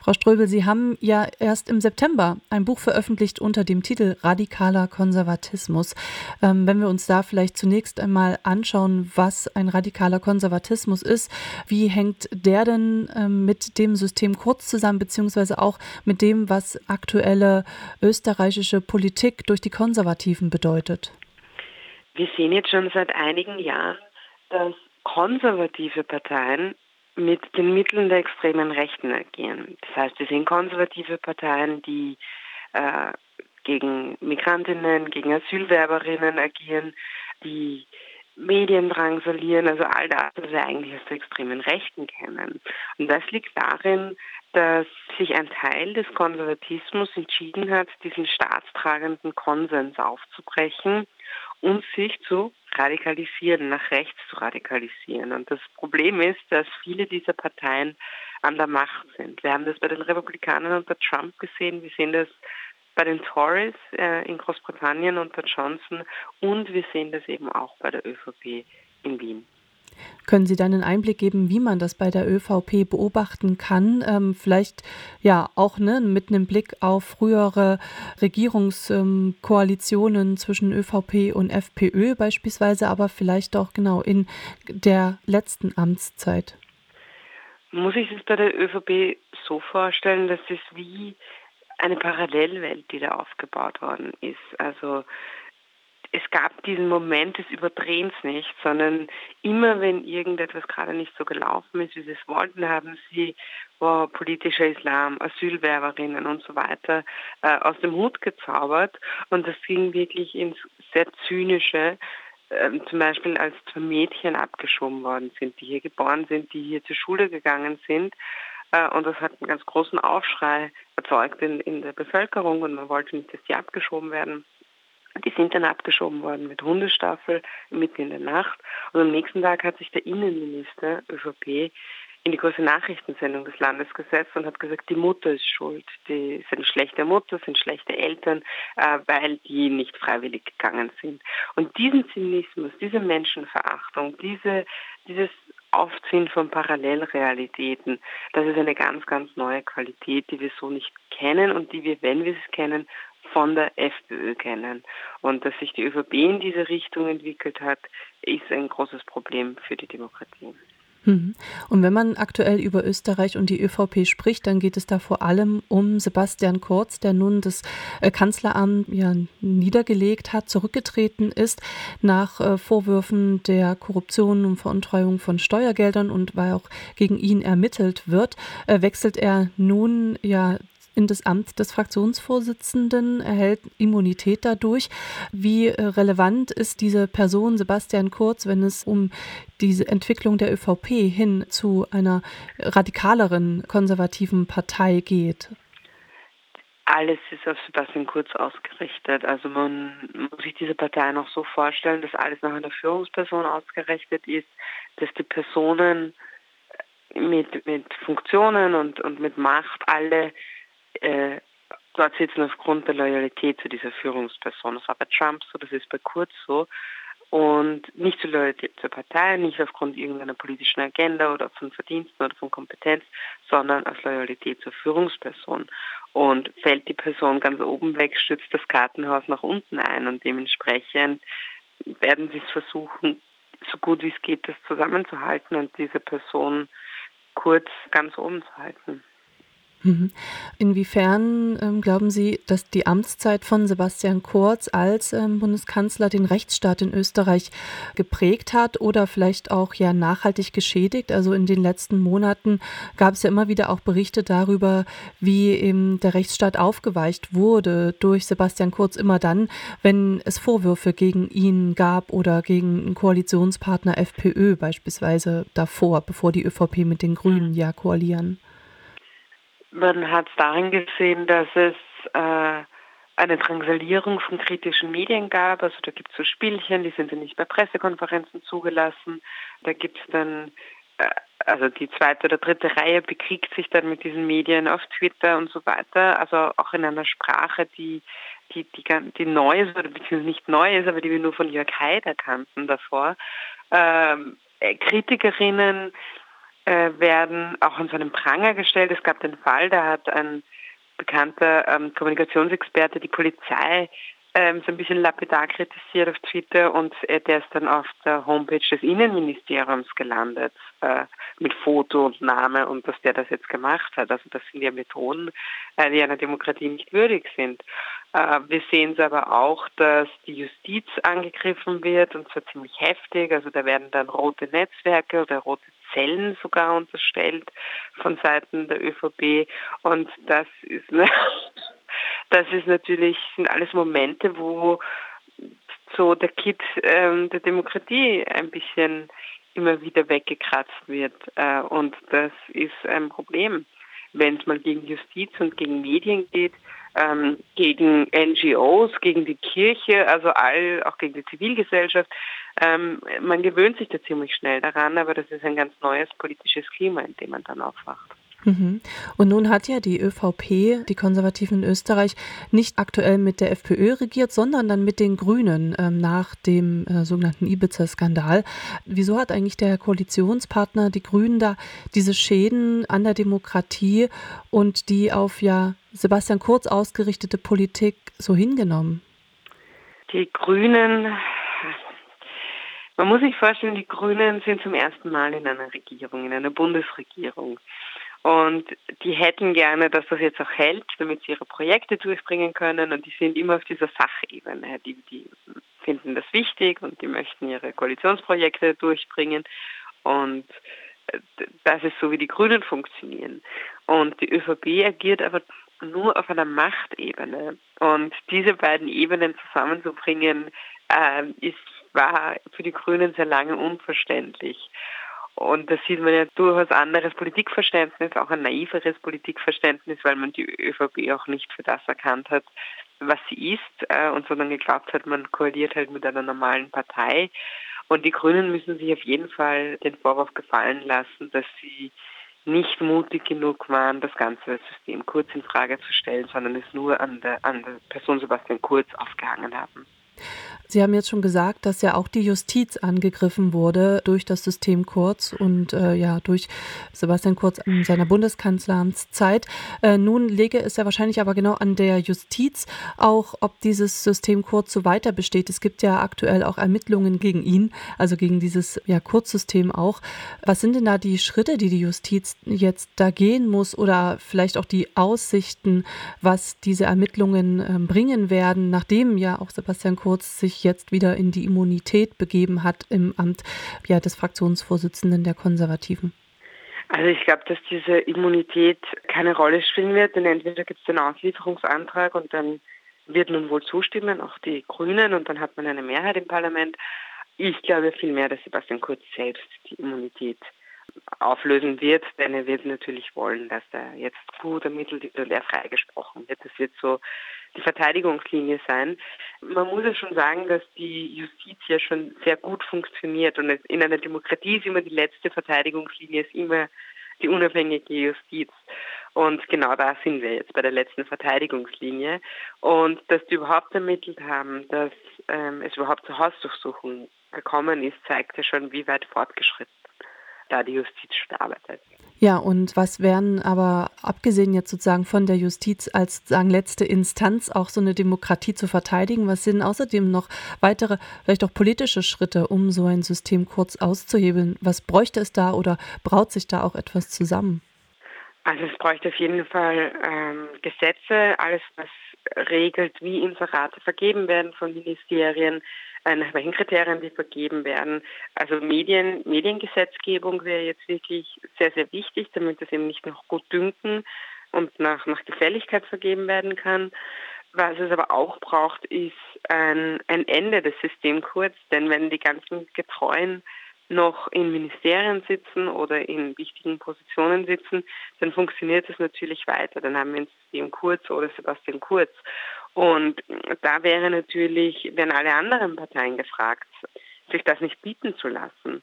Frau Ströbel, Sie haben ja erst im September ein Buch veröffentlicht unter dem Titel Radikaler Konservatismus. Wenn wir uns da vielleicht zunächst einmal anschauen, was ein radikaler Konservatismus ist, wie hängt der denn mit dem System Kurz zusammen, beziehungsweise auch mit dem, was aktuelle österreichische Politik durch die Konservativen bedeutet? Wir sehen jetzt schon seit einigen Jahren, dass konservative Parteien mit den Mitteln der extremen Rechten agieren. Das heißt, wir sehen konservative Parteien, die gegen Migrantinnen, gegen Asylwerberinnen agieren, die Medien drangsalieren, also all das, was wir eigentlich aus der extremen Rechten kennen. Und das liegt darin, dass sich ein Teil des Konservatismus entschieden hat, diesen staatstragenden Konsens aufzubrechen und sich zu radikalisieren, nach rechts zu radikalisieren. Und das Problem ist, dass viele dieser Parteien an der Macht sind. Wir haben das bei den Republikanern unter Trump gesehen, wir sehen das bei den Tories in Großbritannien unter Johnson und wir sehen das eben auch bei der ÖVP in Wien. Können Sie dann einen Einblick geben, wie man das bei der ÖVP beobachten kann? Vielleicht ja auch mit einem Blick auf frühere Regierungskoalitionen zwischen ÖVP und FPÖ beispielsweise, aber vielleicht auch genau in der letzten Amtszeit. Muss ich es bei der ÖVP so vorstellen, dass es wie eine Parallelwelt, die da aufgebaut worden ist. Also es gab diesen Moment des Überdrehens nicht, sondern immer wenn irgendetwas gerade nicht so gelaufen ist, wie sie es wollten, haben sie politischer Islam, Asylwerberinnen und so weiter aus dem Hut gezaubert. Und das ging wirklich ins sehr Zynische. Zum Beispiel als 2 Mädchen abgeschoben worden sind, die hier geboren sind, die hier zur Schule gegangen sind. Und das hat einen ganz großen Aufschrei erzeugt in der Bevölkerung und man wollte nicht, dass die abgeschoben werden. Die sind dann abgeschoben worden mit Hundestaffel mitten in der Nacht. Und am nächsten Tag hat sich der Innenminister ÖVP in die große Nachrichtensendung des Landes gesetzt und hat gesagt, die Mutter ist schuld. Die sind schlechte Mutter, sind schlechte Eltern, weil die nicht freiwillig gegangen sind. Und diesen Zynismus, diese Menschenverachtung, dieses Aufziehen von Parallelrealitäten, das ist eine ganz, ganz neue Qualität, die wir so nicht kennen und die wir, wenn wir es kennen, von der FPÖ kennen. Und dass sich die ÖVP in diese Richtung entwickelt hat, ist ein großes Problem für die Demokratie. Und wenn man aktuell über Österreich und die ÖVP spricht, dann geht es da vor allem um Sebastian Kurz, der nun das Kanzleramt niedergelegt hat, zurückgetreten ist nach Vorwürfen der Korruption und Veruntreuung von Steuergeldern und weil auch gegen ihn ermittelt wird, wechselt er nun in das Amt des Fraktionsvorsitzenden, erhält Immunität dadurch. Wie relevant ist diese Person Sebastian Kurz, wenn es um diese Entwicklung der ÖVP hin zu einer radikaleren konservativen Partei geht? Alles ist auf Sebastian Kurz ausgerichtet. Also man muss sich diese Partei noch so vorstellen, dass alles nach einer Führungsperson ausgerichtet ist, dass die Personen mit Funktionen und mit Macht alle dort sitzen aufgrund der Loyalität zu dieser Führungsperson. Das war bei Trump so, das ist bei Kurz so. Und nicht zur Loyalität zur Partei, nicht aufgrund irgendeiner politischen Agenda oder von Verdiensten oder von Kompetenz, sondern aus Loyalität zur Führungsperson. Und fällt die Person ganz oben weg, stürzt das Kartenhaus nach unten ein und dementsprechend werden sie es versuchen, so gut wie es geht, das zusammenzuhalten und diese Person Kurz ganz oben zu halten. Inwiefern glauben Sie, dass die Amtszeit von Sebastian Kurz als Bundeskanzler den Rechtsstaat in Österreich geprägt hat oder vielleicht auch nachhaltig geschädigt? Also in den letzten Monaten gab es ja immer wieder auch Berichte darüber, wie eben der Rechtsstaat aufgeweicht wurde durch Sebastian Kurz, immer dann, wenn es Vorwürfe gegen ihn gab oder gegen einen Koalitionspartner FPÖ beispielsweise davor, bevor die ÖVP mit den Grünen koalieren. Man hat es darin gesehen, dass es eine Drangsalierung von kritischen Medien gab. Also da gibt es so Spielchen, die sind dann nicht bei Pressekonferenzen zugelassen. Da gibt es dann, also die 2. oder 3. Reihe bekriegt sich dann mit diesen Medien auf Twitter und so weiter. Also auch in einer Sprache, die neu ist, oder beziehungsweise nicht neu ist, aber die wir nur von Jörg Haider kannten davor. Kritikerinnen werden auch an so einen Pranger gestellt. Es gab den Fall, da hat ein bekannter Kommunikationsexperte die Polizei so ein bisschen lapidar kritisiert auf Twitter und der ist dann auf der Homepage des Innenministeriums gelandet mit Foto und Name und dass der das jetzt gemacht hat. Also das sind ja Methoden, die einer Demokratie nicht würdig sind. Wir sehen es aber auch, dass die Justiz angegriffen wird und zwar ziemlich heftig. Also da werden dann rote Netzwerke oder rote Zellen sogar unterstellt von Seiten der ÖVP und das ist natürlich, sind alles Momente, wo so der Kitt der Demokratie ein bisschen immer wieder weggekratzt wird. Und das ist ein Problem, wenn es mal gegen Justiz und gegen Medien geht, gegen NGOs, gegen die Kirche, also auch gegen die Zivilgesellschaft. Man gewöhnt sich da ziemlich schnell daran, aber das ist ein ganz neues politisches Klima, in dem man dann aufwacht. Mhm. Und nun hat ja die ÖVP, die Konservativen in Österreich, nicht aktuell mit der FPÖ regiert, sondern dann mit den Grünen nach dem sogenannten Ibiza-Skandal. Wieso hat eigentlich der Koalitionspartner, die Grünen, da diese Schäden an der Demokratie und die auf Sebastian Kurz ausgerichtete Politik so hingenommen? Die Grünen, man muss sich vorstellen, die Grünen sind zum ersten Mal in einer Regierung, in einer Bundesregierung. Und die hätten gerne, dass das jetzt auch hält, damit sie ihre Projekte durchbringen können. Und die sind immer auf dieser Sachebene. Die finden das wichtig und die möchten ihre Koalitionsprojekte durchbringen. Und das ist so, wie die Grünen funktionieren. Und die ÖVP agiert aber nur auf einer Machtebene. Und diese beiden Ebenen zusammenzubringen, war für die Grünen sehr lange unverständlich. Und da sieht man ja durchaus anderes Politikverständnis, auch ein naiveres Politikverständnis, weil man die ÖVP auch nicht für das erkannt hat, was sie ist, und sondern geglaubt hat, man koaliert halt mit einer normalen Partei. Und die Grünen müssen sich auf jeden Fall den Vorwurf gefallen lassen, dass sie nicht mutig genug waren, das ganze System Kurz in Frage zu stellen, sondern es nur an der Person Sebastian Kurz aufgehangen haben. Sie haben jetzt schon gesagt, dass ja auch die Justiz angegriffen wurde durch das System Kurz und durch Sebastian Kurz in seiner Bundeskanzleramtszeit. Nun läge es ja wahrscheinlich aber genau an der Justiz auch, ob dieses System Kurz so weiter besteht. Es gibt ja aktuell auch Ermittlungen gegen ihn, also gegen dieses Kurzsystem auch. Was sind denn da die Schritte, die die Justiz jetzt da gehen muss oder vielleicht auch die Aussichten, was diese Ermittlungen bringen werden, nachdem ja auch Sebastian Kurz sich jetzt wieder in die Immunität begeben hat im Amt des Fraktionsvorsitzenden der Konservativen? Also ich glaube, dass diese Immunität keine Rolle spielen wird, denn entweder gibt es den Auslieferungsantrag und dann wird nun wohl zustimmen, auch die Grünen, und dann hat man eine Mehrheit im Parlament. Ich glaube vielmehr, dass Sebastian Kurz selbst die Immunität auflösen wird, denn er wird natürlich wollen, dass er jetzt gut ermittelt wird und er freigesprochen wird. Das wird so die Verteidigungslinie sein. Man muss ja schon sagen, dass die Justiz ja schon sehr gut funktioniert und in einer Demokratie ist immer die letzte Verteidigungslinie, ist immer die unabhängige Justiz. Und genau da sind wir jetzt bei der letzten Verteidigungslinie. Und dass die überhaupt ermittelt haben, dass es überhaupt zur Hausdurchsuchung gekommen ist, zeigt ja schon, wie weit fortgeschritten da die Justiz schon arbeitet. Ja, und was wären aber, abgesehen jetzt sozusagen von der Justiz als sozusagen letzte Instanz, auch so eine Demokratie zu verteidigen, was sind außerdem noch weitere, vielleicht auch politische Schritte, um so ein System kurz auszuhebeln? Was bräuchte es da oder braut sich da auch etwas zusammen? Also es bräuchte auf jeden Fall Gesetze, alles was regelt, wie Inserate vergeben werden von Ministerien, nach welchen Kriterien die vergeben werden. Also Mediengesetzgebung wäre jetzt wirklich sehr, sehr wichtig, damit es eben nicht nach Gutdünken und nach Gefälligkeit vergeben werden kann. Was es aber auch braucht, ist ein Ende des Systems Kurz, denn wenn die ganzen Getreuen noch in Ministerien sitzen oder in wichtigen Positionen sitzen, dann funktioniert es natürlich weiter. Dann haben wir ein System Kurz oder Sebastian Kurz. Und da wären alle anderen Parteien gefragt, sich das nicht bieten zu lassen.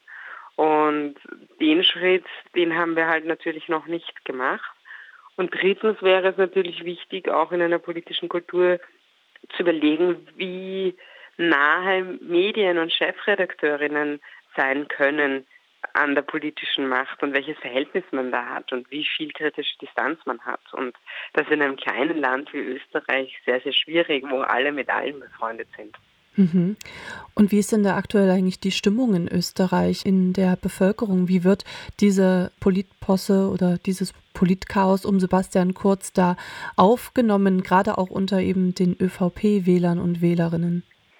Und den Schritt, den haben wir halt natürlich noch nicht gemacht. Und drittens wäre es natürlich wichtig, auch in einer politischen Kultur zu überlegen, wie nahe Medien und Chefredakteurinnen sein können an der politischen Macht und welches Verhältnis man da hat und wie viel kritische Distanz man hat. Und das in einem kleinen Land wie Österreich sehr, sehr schwierig, wo alle mit allen befreundet sind. Mhm. Und wie ist denn da aktuell eigentlich die Stimmung in Österreich, in der Bevölkerung? Wie wird diese Politposse oder dieses Politchaos um Sebastian Kurz da aufgenommen, gerade auch unter eben den ÖVP-Wählern und Wählerinnen?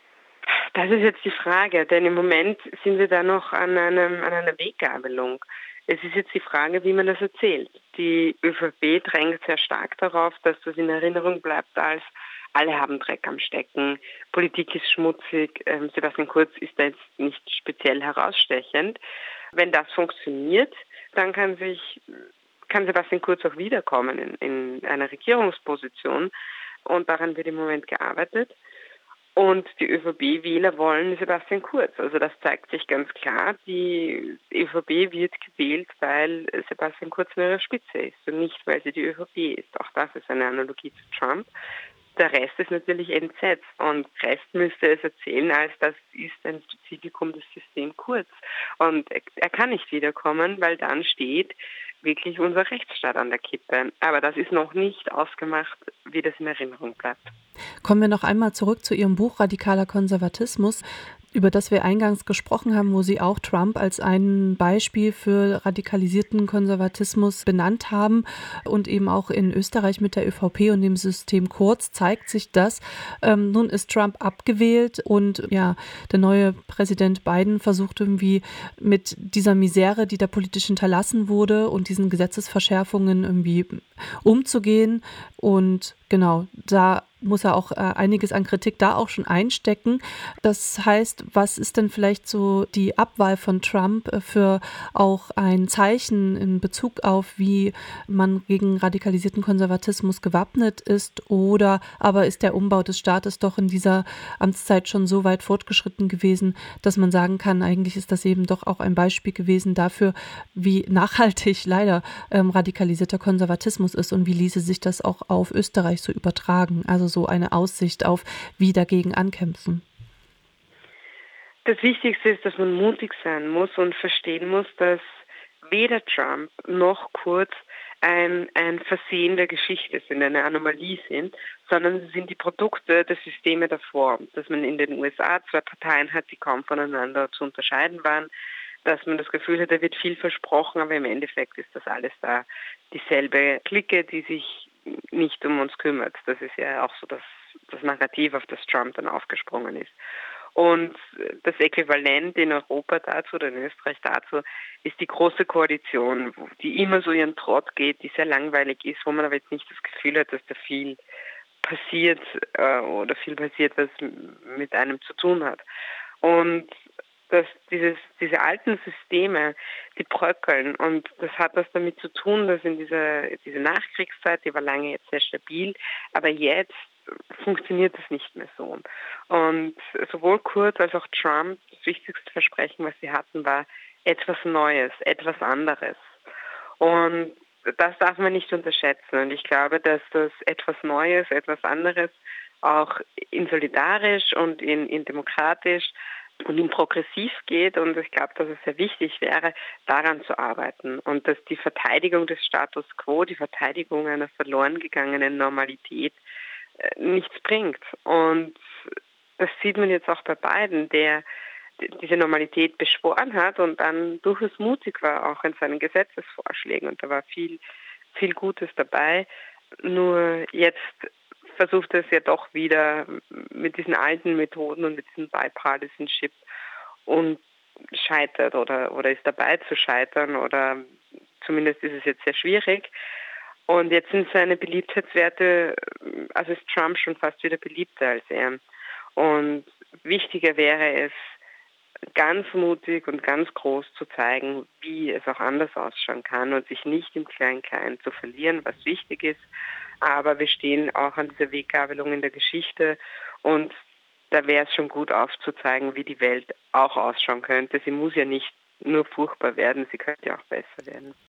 Das ist jetzt die Frage, denn im Moment sind wir da noch an einer Weggabelung. Es ist jetzt die Frage, wie man das erzählt. Die ÖVP drängt sehr stark darauf, dass das in Erinnerung bleibt als alle haben Dreck am Stecken, Politik ist schmutzig, Sebastian Kurz ist da jetzt nicht speziell herausstechend. Wenn das funktioniert, dann kann Sebastian Kurz auch wiederkommen in einer Regierungsposition und daran wird im Moment gearbeitet. Und die ÖVP-Wähler wollen Sebastian Kurz. Also das zeigt sich ganz klar. Die ÖVP wird gewählt, weil Sebastian Kurz an ihrer Spitze ist und nicht, weil sie die ÖVP ist. Auch das ist eine Analogie zu Trump. Der Rest ist natürlich entsetzt und Rest müsste es erzählen, als das ist ein Spezifikum des Systems Kurz. Und er kann nicht wiederkommen, weil dann steht wirklich unser Rechtsstaat an der Kippe. Aber das ist noch nicht ausgemacht, wie das in Erinnerung bleibt. Kommen wir noch einmal zurück zu Ihrem Buch Radikaler Konservatismus, über das wir eingangs gesprochen haben, wo Sie auch Trump als ein Beispiel für radikalisierten Konservatismus benannt haben und eben auch in Österreich mit der ÖVP und dem System Kurz zeigt sich das. Nun ist Trump abgewählt und ja, der neue Präsident Biden versucht irgendwie mit dieser Misere, die da politisch hinterlassen wurde und diesen Gesetzesverschärfungen irgendwie umzugehen. Und genau, da muss er auch einiges an Kritik da auch schon einstecken. Das heißt, was ist denn vielleicht so die Abwahl von Trump für auch ein Zeichen in Bezug auf, wie man gegen radikalisierten Konservatismus gewappnet ist? Oder aber ist der Umbau des Staates doch in dieser Amtszeit schon so weit fortgeschritten gewesen, dass man sagen kann, eigentlich ist das eben doch auch ein Beispiel gewesen dafür, wie nachhaltig leider radikalisierter Konservatismus ist und wie ließe sich das auch auf Österreich so übertragen? Also so eine Aussicht auf, wie dagegen ankämpfen. Das Wichtigste ist, dass man mutig sein muss und verstehen muss, dass weder Trump noch Kurz ein Versehen der Geschichte sind, eine Anomalie sind, sondern sie sind die Produkte der Systeme davor. Dass man in den USA zwei Parteien hat, die kaum voneinander zu unterscheiden waren, dass man das Gefühl hat, da wird viel versprochen, aber im Endeffekt ist das alles da dieselbe Clique, die sich nicht um uns kümmert. Das ist ja auch so das Narrativ, auf das Trump dann aufgesprungen ist. Und das Äquivalent in Europa dazu oder in Österreich dazu ist die große Koalition, die immer so ihren Trott geht, die sehr langweilig ist, wo man aber jetzt nicht das Gefühl hat, dass da viel passiert oder viel passiert, was mit einem zu tun hat. Und dass diese alten Systeme, die bröckeln und das hat was damit zu tun, dass in diese Nachkriegszeit, die war lange jetzt sehr stabil, aber jetzt funktioniert es nicht mehr so. Und sowohl Kurz als auch Trump, das wichtigste Versprechen, was sie hatten, war etwas Neues, etwas anderes. Und das darf man nicht unterschätzen. Und ich glaube, dass das etwas Neues, etwas anderes auch in solidarisch und in demokratisch und in progressiv geht. Und ich glaube, dass es sehr wichtig wäre, daran zu arbeiten. Und dass die Verteidigung des Status quo, die Verteidigung einer verloren gegangenen Normalität nichts bringt. Und das sieht man jetzt auch bei Biden, der diese Normalität beschworen hat und dann durchaus mutig war, auch in seinen Gesetzesvorschlägen. Und da war viel, viel Gutes dabei. Nur jetzt versucht er es ja doch wieder mit diesen alten Methoden und mit diesem Bipartisanship und scheitert oder ist dabei zu scheitern oder zumindest ist es jetzt sehr schwierig. Und jetzt sind seine Beliebtheitswerte, also ist Trump schon fast wieder beliebter als er. Und wichtiger wäre es, ganz mutig und ganz groß zu zeigen, wie es auch anders ausschauen kann und sich nicht im Klein-Klein zu verlieren, was wichtig ist. Aber wir stehen auch an dieser Weggabelung in der Geschichte und da wäre es schon gut aufzuzeigen, wie die Welt auch ausschauen könnte. Sie muss ja nicht nur furchtbar werden, sie könnte ja auch besser werden.